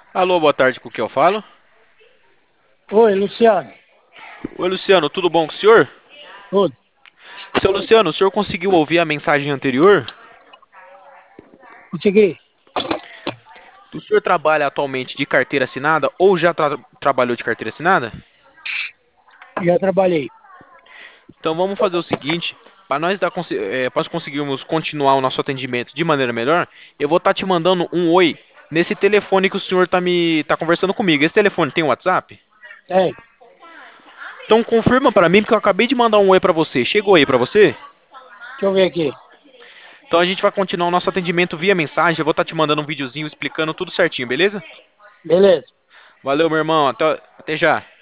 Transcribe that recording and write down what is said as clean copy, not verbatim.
Alô, boa tarde, com o que eu falo? Oi, Luciano. Oi, Luciano, tudo bom com o senhor? Tudo. Seu Luciano, o senhor conseguiu ouvir a mensagem anterior? Consegui. O senhor trabalha atualmente de carteira assinada ou já trabalhou de carteira assinada? Já trabalhei. Então vamos fazer o seguinte, para nós conseguirmos continuar o nosso atendimento de maneira melhor, eu vou estar te mandando um oi nesse telefone que o senhor tá conversando comigo. Esse telefone tem WhatsApp? Tem. Então confirma para mim porque eu acabei de mandar um oi para você. Chegou aí para você? Deixa eu ver aqui. Então a gente vai continuar o nosso atendimento via mensagem. Eu vou estar te mandando um videozinho explicando tudo certinho, beleza? Beleza. Valeu, meu irmão. Até já.